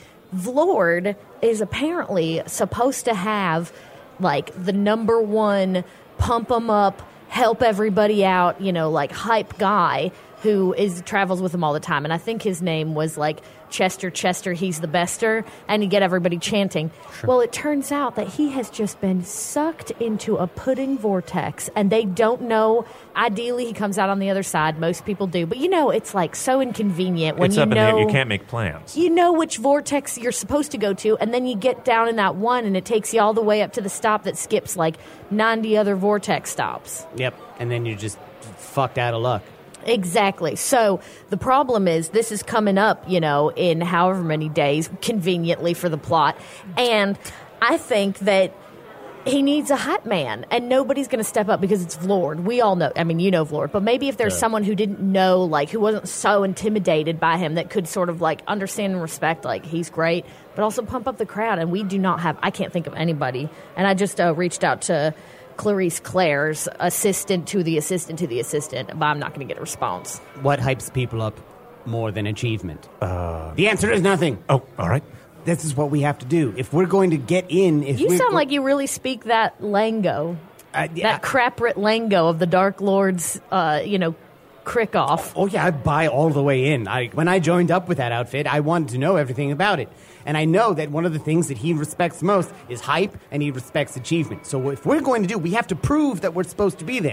Vlord is apparently supposed to have like the number one pump 'em up, help everybody out, you know, like hype guy who is travels with him all the time. And I think his name was like Chester Chester, he's the bester, and you get everybody chanting. Well, it turns out that he has just been sucked into a pudding vortex, and they don't know. Ideally, he comes out on the other side. Most people do. But, you know, it's like so inconvenient when it's you up know in the air. You can't make plans. you know which vortex you're supposed to go to, and then you get down in that one, and it takes you all the way up to the stop that skips like ninety other vortex stops. Yep. And then you just fucked out of luck. Exactly. So the problem is this is coming up, you know, in however many days, conveniently for the plot. And I think that he needs a hype man, and nobody's going to step up because it's Vlord. We all know. I mean, you know Vlord. But maybe if there's someone who didn't know, like, who wasn't so intimidated by him that could sort of, like, understand and respect, like, he's great, but also pump up the crowd. And we do not have, I can't think of anybody. And I just uh, reached out to Clarice Claire's assistant to the assistant to the assistant, but I'm not going to get a response. What hypes people up more than achievement? Uh, the answer is nothing. Oh, all right. This is what we have to do. If we're going to get in... If You we're sound go- like you really speak that lingo, Uh, yeah. that craprit lingo of the Dark Lord's, uh, you know, crick off. Oh, yeah, I buy all the way in. I, when I joined up with that outfit, I wanted to know everything about it. And I know that one of the things that he respects most is hype, and he respects achievement. So if we're going to do, we have to prove that we're supposed to be there.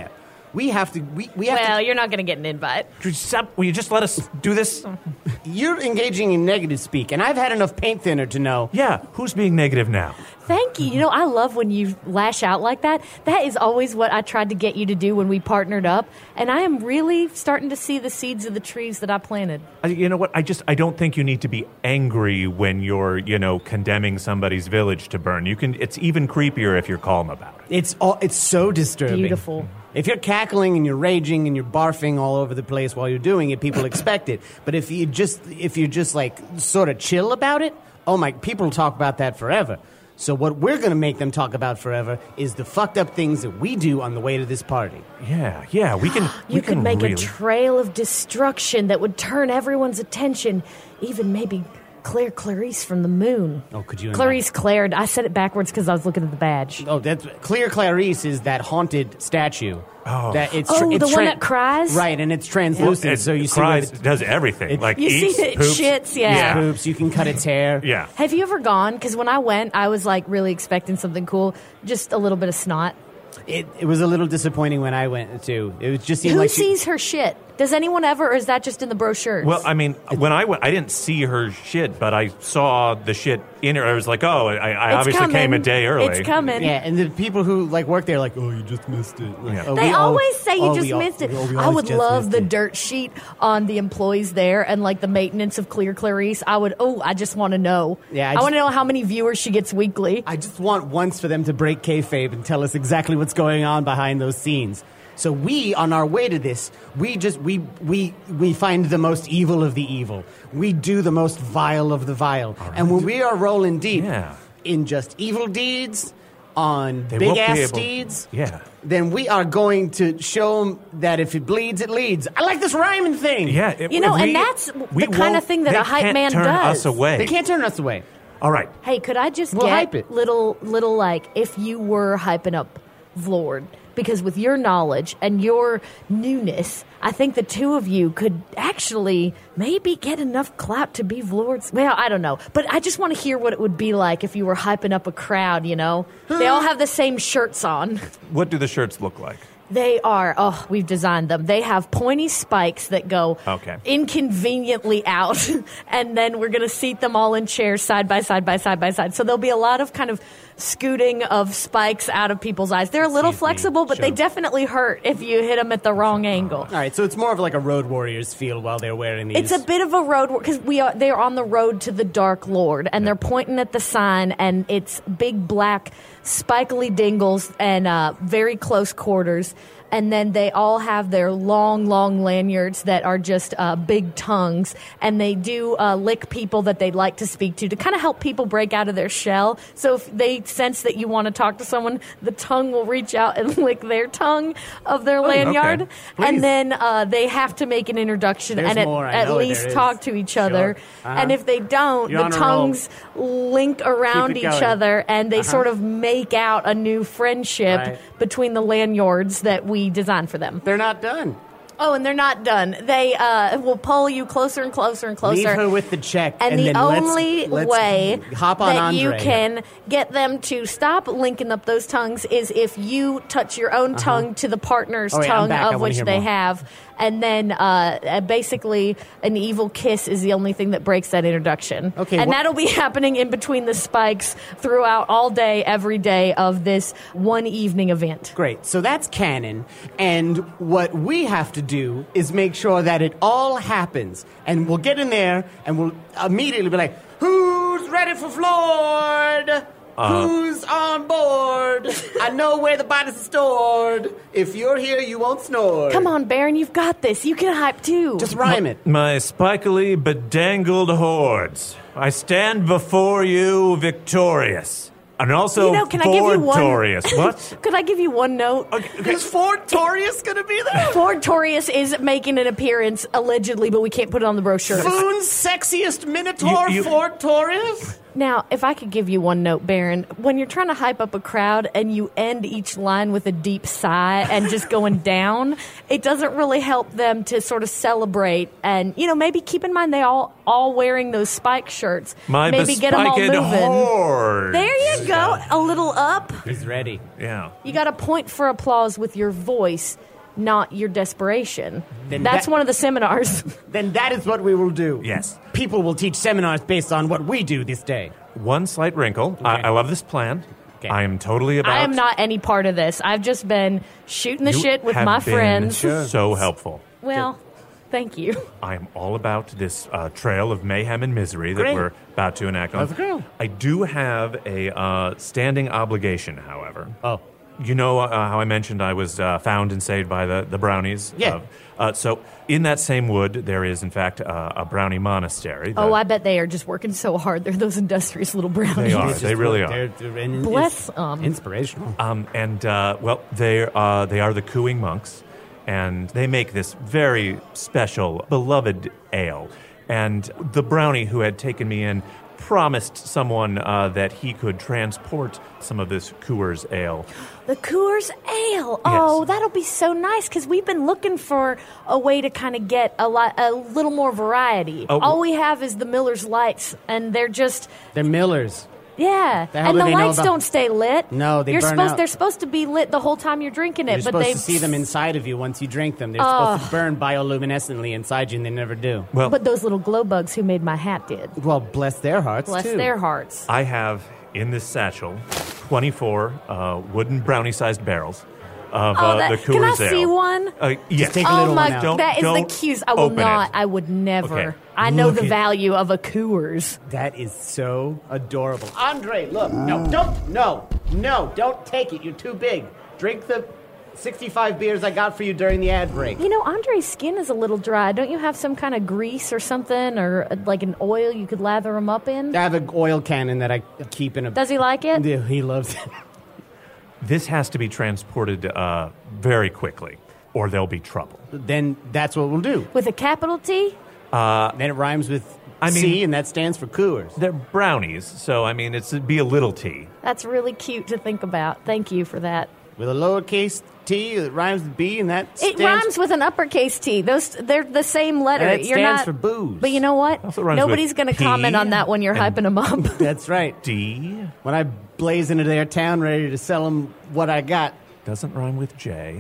We have to. We, we have Well, to. you're not going to get an invite. Could you stop? Will you just let us do this? You're engaging in negative speak, and I've had enough paint thinner to know. Yeah, who's being negative now? Thank you. You know, I love when you lash out like that. That is always what I tried to get you to do when we partnered up, and I am really starting to see the seeds of the trees that I planted. I- You know what? I just I don't think you need to be angry when you're, you know, condemning somebody's village to burn. You can. It's even creepier if you're calm about it. It's all. It's so disturbing. Beautiful. If you're cackling and you're raging and you're barfing all over the place while you're doing it, people expect it. But if you just if you're just like sort of chill about it, oh my, people talk about that forever. So what we're going to make them talk about forever is the fucked up things that we do on the way to this party. Yeah, yeah, we can. we You could can make really... a trail of destruction that would turn everyone's attention, even maybe Claire Clarice from the moon. Oh, could you Clarice Claire. I said it backwards because I was looking at the badge. Oh, that's Clear Clarice is that haunted statue. Oh. that it's Oh, it's the one that cries? right? And it's translucent, It so you see cries, where it, does everything. it- like You see eats, it poops. shits, yeah. poops. You can cut its hair. Yeah. Have you ever gone? Because when I went, I was like really expecting something cool. Just a little bit of snot. It, it was a little disappointing when I went too. It was just seemed Who like she- sees her shit? Does anyone ever, or is that just in the brochures? Well, I mean, when I went, I didn't see her shit, but I saw the shit in her. I was like, oh, I, I It's obviously coming. came a day early. It's coming. Yeah, and the people who like work there are like, oh, you just missed it. Like, Yeah. oh, They we all- always say you oh, just we all- missed it. oh, we I always would just love missed the it. dirt sheet on the employees there and like the maintenance of Clear Clarice. I would, oh, I just want to know. Yeah, I I, just- want to know how many viewers she gets weekly. I just want once for them to break kayfabe and tell us exactly what's going on behind those scenes. So we, on our way to this, we just we we we find the most evil of the evil. We do the most vile of the vile. And when we are rolling deep Yeah. in just evil deeds, on They big won't be ass able- steeds, Yeah. then we are going to show them that if it bleeds, it leads. I like this rhyming thing. Yeah. it- You know, we- and that's we the kind won't- of thing that they a hype can't man turn does. us away. They can't turn us away. All right. Hey, could I just We'll get hype it. little, little like, if you were hyping up Vlord? Because with your knowledge and your newness, I think the two of you could actually maybe get enough clout to be Vlord's. Well, I don't know. But I just want to hear what it would be like if you were hyping up a crowd, you know? They all have the same shirts on. What do the shirts look like? They are, oh, we've designed them. They have pointy spikes that go Okay. inconveniently out, and then we're going to seat them all in chairs side by side by side by side. So there'll be a lot of kind of scooting of spikes out of people's eyes. They're a little Excuse me, flexible, but they show. definitely hurt if you hit them at the wrong angle. All right, so it's more of like a Road Warriors feel while they're wearing these. It's a bit of a road because we are they are on the road to the Dark Lord, and they're pointing at the sign, and it's big black spikily dingles and uh, very close quarters. And then they all have their long, long lanyards that are just uh, big tongues, and they do uh, lick people that they'd like to speak to to kind of help people break out of their shell. So if they sense that you want to talk to someone, the tongue will reach out and lick their tongue of their lanyard, okay. and Please. then uh, they have to make an introduction There's and at, more, I at know least there is. talk to each other. Sure. Uh-huh. And if they don't, You're the on a roll. tongues link around Keep each it going. other, and they Uh-huh. sort of make out a new friendship Right. between the lanyards that we designed for them. They're not done. Oh, and they're not done. They uh, will pull you closer and closer and closer. Leave her with the check. And, and the then let's- only let's way hop on that you Andre. can get them to stop linking up those tongues is if you touch your own tongue to the partner's Oh, yeah, I'm tongue back. I of wanna which hear they more. have. And then uh, uh, basically an evil kiss is the only thing that breaks that introduction. Okay, and wha- that'll be happening in between the spikes throughout all day, every day of this one evening event. Great. So that's canon. And what we have to do is make sure that it all happens. And we'll get in there and we'll immediately be like, who's ready for Flord? Who's on board? I know where the bodies are stored. If you're here, you won't snore. Come on, Baron, you've got this. You can hype too. Just rhyme it. My spikily bedangled hordes, I stand before you victorious. And also You know, can I give you one- victorious. What? Could I give you one note? Is Ford Torius going to be there? Ford Torius is making an appearance, allegedly, but we can't put it on the brochure. Foon's sexiest minotaur, You- you- Ford Torius? Now, if I could give you one note, Baron, when you're trying to hype up a crowd and you end each line with a deep sigh and just going down, it doesn't really help them to sort of celebrate. And, you know, maybe keep in mind they all all wearing those spike shirts. My maybe get them all bespiked moving. horde. There you go. A little up. He's ready. Yeah. You got to point for applause with your voice not your desperation. Then That's that- one of the seminars. Then that is what we will do. Yes. People will teach seminars based on what we do this day. One slight wrinkle. I, I love this plan. Okay. I am totally about. I am not any part of this. I've just been shooting the You shit with have my been friends. So helpful. Well, thank you. I am all about this uh, trail of mayhem and misery that Great. we're about to enact on. Let's go. I do have a uh, standing obligation, however. Oh. You know uh, how I mentioned I was uh, found and saved by the, the brownies? Yeah. Uh, uh, so in that same wood, there is, in fact, uh, a brownie monastery. Oh, that- I bet they are just working so hard. They're those industrious little brownies. They are. It's They just- really are. they're- they're in- Bless it's 'em. Inspirational. Um, and, uh, well, they, uh, they are the cooing monks, and they make this very special, beloved ale. And the brownie who had taken me in promised someone uh, that he could transport some of this Coors ale. The Coors Ale. Oh, Yes. that'll be so nice because we've been looking for a way to kind of get a lot, a little more variety. Oh, All we have is the Miller's Lights, and they're just They're Millers. yeah. The hell And do the they know lights about- don't stay lit. No, they you're burn supposed. out. They're supposed to be lit the whole time you're drinking it, You're but supposed they to see them inside of you once you drink them. They're supposed to burn bioluminescently inside you, and they never do. Well, But those little glow bugs who made my hat did. Well, bless their hearts, Bless too. their hearts. I have in this satchel twenty-four uh, wooden brownie-sized barrels of Oh, uh, that- the can I Coors ale. see one? Uh, yes. take a Oh little my! one out. Don't- that is the don't cutest. I will open not. it. I would never. Okay. I know Look the at- value of a Coors. That is so adorable. Andre, look. No, don't. No, no, don't take it. You're too big. Drink the sixty-five beers I got for you during the ad break. You know, Andre's skin is a little dry. Don't you have some kind of grease or something, or uh, like an oil you could lather him up in? I have an oil cannon that I keep in a. Does he like it? Yeah, he loves it. This has to be transported uh, very quickly, or there'll be trouble. Then that's what we'll do. With a capital T? Then it rhymes with I mean- C, and that stands for Coors. They're brownies, so I mean, it's it'd be a little tea. That's really cute to think about. Thank you for that. With a lowercase T, it rhymes with B, and that It stands rhymes with an uppercase T. Those they're the same letter. And it You're stands not, for booze. But you know what? Also rhymes Nobody's with going to P comment on that when you're and- hyping them up. That's right. D When I blaze into their town ready to sell them what I got. doesn't rhyme with J.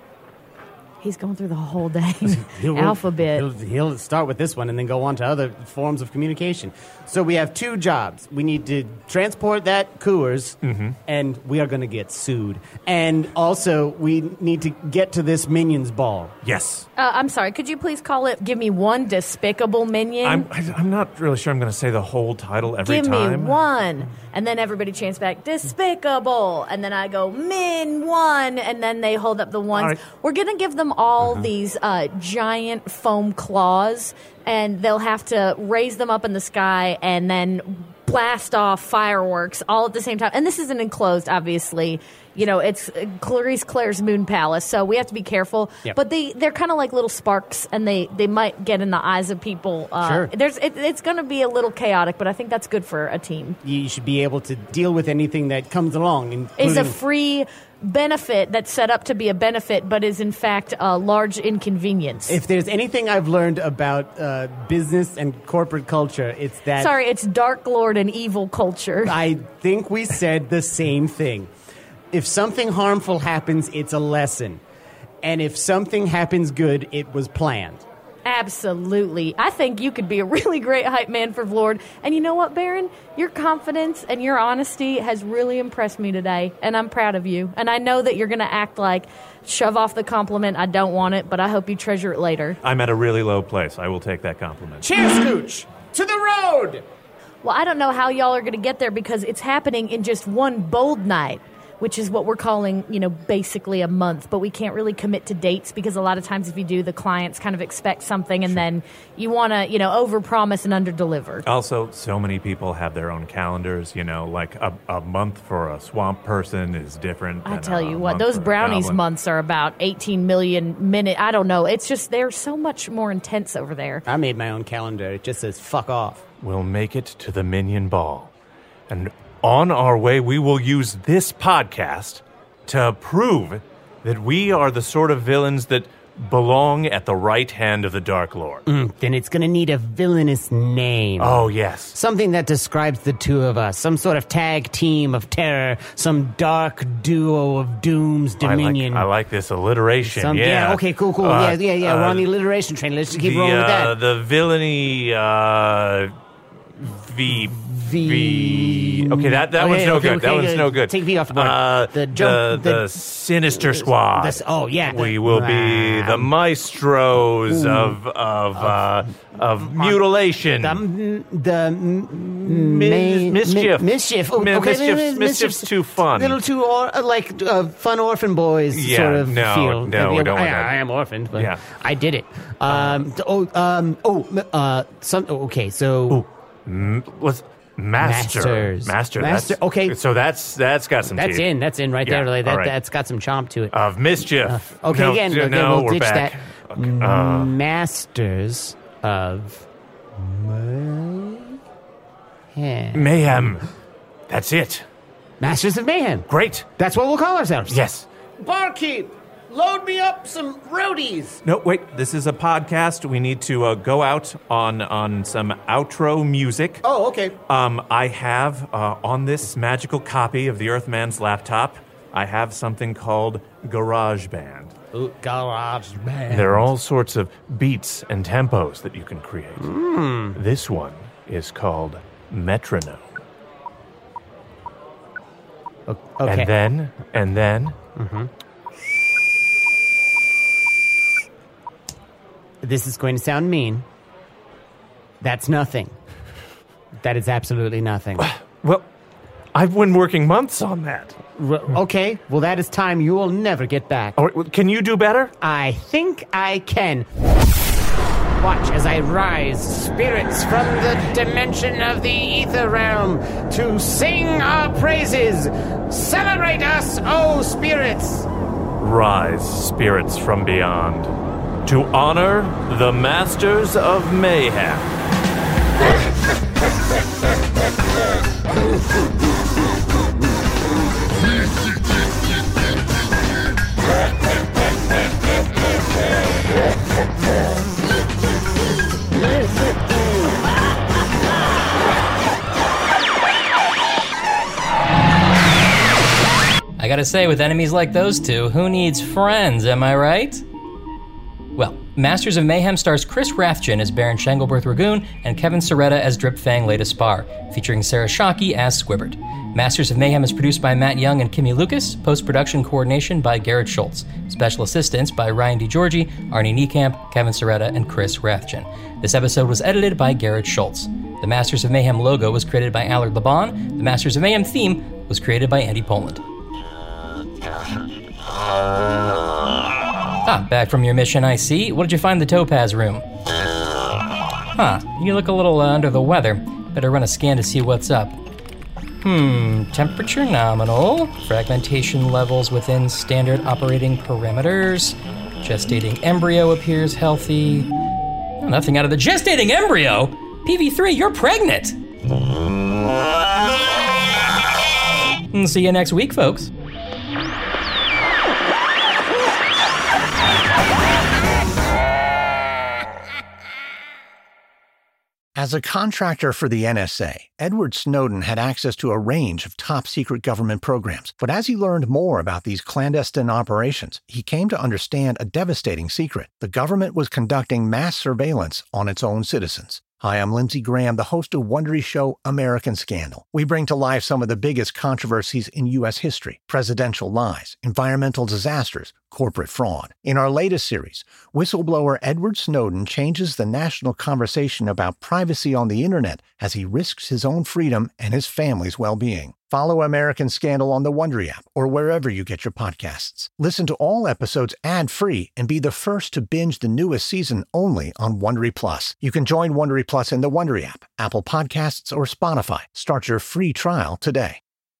He's going through the whole dang He'll- alphabet. He'll, he'll start with this one and then go on to other forms of communication. So we have two jobs. We need to transport that Coors, Mm-hmm. and we are going to get sued. And also, we need to get to this Minions Ball. Yes. Uh, I'm sorry. Could you please call it? Give me one despicable minion. I'm I- I'm not really sure I'm going to say the whole title every Give time. me one. And then everybody chants back, despicable. And then I go, min one. And then they hold up the ones. All right. We're going to give them all these uh, giant foam claws, and they'll have to raise them up in the sky and then blast off fireworks all at the same time. And this isn't enclosed, obviously. You know, it's uh, Clarice Claire's Moon Palace, so we have to be careful. Yep. But they, they're kind of like little sparks, and they, they might get in the eyes of people. Uh, Sure. There's, it, it's going to be a little chaotic, but I think that's good for a team. You should be able to deal with anything that comes along. Is a including- free benefit that's set up to be a benefit, but is in fact a large inconvenience. If there's anything I've learned about uh, business and corporate culture, it's that Sorry, it's Dark Lord and evil culture. I think we said the same thing. If something harmful happens, it's a lesson. And if something happens good, it was planned. Absolutely. I think you could be a really great hype man for Vlord. And you know what, Baron? Your confidence and your honesty has really impressed me today, and I'm proud of you. And I know that you're going to act like, shove off the compliment, I don't want it, but I hope you treasure it later. I'm at a really low place. I will take that compliment. Cheers, Scooch! To the road! Well, I don't know how y'all are going to get there because it's happening in just one bold night, which is what we're calling, you know, basically a month. But we can't really commit to dates because a lot of times if you do, the clients kind of expect something and then you want to, you know, overpromise and underdeliver. Also, so many people have their own calendars. You know, like a, a month for a swamp person is different. I than tell a you what, month those for a brownies goblin. months are about eighteen million minute. I don't know. It's just, they're so much more intense over there. I made my own calendar. It just says fuck off. We'll make it to the Minion Ball. And on our way, we will use this podcast to prove that we are the sort of villains that belong at the right hand of the Dark Lord. Mm, then it's going to need a villainous name. Oh, yes. Something that describes the two of us. Some sort of tag team of terror. Some dark duo of doom's dominion. I like, I like this alliteration, Some, yeah. yeah. Okay, cool, cool. Uh, yeah, yeah, yeah. uh, We're on the alliteration train. Let's just keep the, rolling with uh, that. The villainy, uh... V... V. Okay, that, that Okay, one's no okay, good. okay, that one's good. no good. Take V off the board. Uh, The the, jump- the, the- Sinister Squad. This- oh, yeah. We will be the maestros of of uh, of mutilation. The, m- the m- Mi- main- mischief. mi- mischief. Oh, Mi- okay, mischief's- mi- mi- mischief's too fun. Little too or, uh, like uh, fun orphan boys Yeah, sort of no, feel. no, we Yeah, don't I, want that. I am orphaned, but Yeah. I did it. Um, th- oh, um, oh, m- uh, some. oh, Okay, so M- What's master? Masters. Master. Master, That's, okay. So that's that's got some that's teeth. in. That's in right Yeah, there. Like, that, all right. That's got some chomp to it. Of mischief. okay, no, again, no, okay, no, we'll we're ditch back. that. Okay, uh, Masters of Mayhem. mayhem. That's it. Masters of Mayhem. Great. That's what we'll call ourselves. Yes. Barkeep, load me up some roadies. No, wait. This is a podcast. We need to uh, go out on on some outro music. Oh, okay. Um, I have uh, on this magical copy of the Earthman's laptop, I have something called GarageBand. Ooh, garage band. There are all sorts of beats and tempos that you can create. Mm. This one is called Metronome. O- Okay. And then, and then, This is going to sound mean. That's nothing. That is absolutely nothing. well, I've been working months on that. R- okay, well, that is time you will never get back. All right, well, can you do better? I think I can. Watch as I rise, spirits from the dimension of the ether realm, to sing our praises. Celebrate us, O spirits! Rise, spirits from beyond, to honor the masters of mayhem. I gotta say, with enemies like those two, who needs friends, am I right? Well, Masters of Mayhem stars Chris Rathjen as Baron Shanglebirth Ragoon and Kevin Soretta as Dripfang Leda Spar, featuring Sarah Shockey as Squibbert. Masters of Mayhem is produced by Matt Young and Kimmy Lucas, post-production coordination by Garrett Schultz, special assistance by Ryan DiGiorgi, Arnie Niekamp, Kevin Soretta, and Chris Rathjen. This episode was edited by Garrett Schultz. The Masters of Mayhem logo was created by Allard Laban. The Masters of Mayhem theme was created by Andy Poland. Ah, back from your mission, I see. What did you find in the Topaz room? Huh, you look a little uh, under the weather. Better run a scan to see what's up. Hmm, temperature nominal. Fragmentation levels within standard operating parameters. Gestating embryo appears healthy. Oh, nothing out of the gestating embryo! P V three, you're pregnant! See you next week, folks. As a contractor for the N S A, Edward Snowden had access to a range of top-secret government programs. But as he learned more about these clandestine operations, he came to understand a devastating secret. The government was conducting mass surveillance on its own citizens. Hi, I'm Lindsey Graham, the host of Wondery show American Scandal. We bring to life some of the biggest controversies in U S history: presidential lies, environmental disasters, corporate fraud. In our latest series, whistleblower Edward Snowden changes the national conversation about privacy on the internet as he risks his own freedom and his family's well-being. Follow American Scandal on the Wondery app or wherever you get your podcasts. Listen to all episodes ad-free and be the first to binge the newest season only on Wondery Plus. You can join Wondery Plus in the Wondery app, Apple Podcasts, or Spotify. Start your free trial today.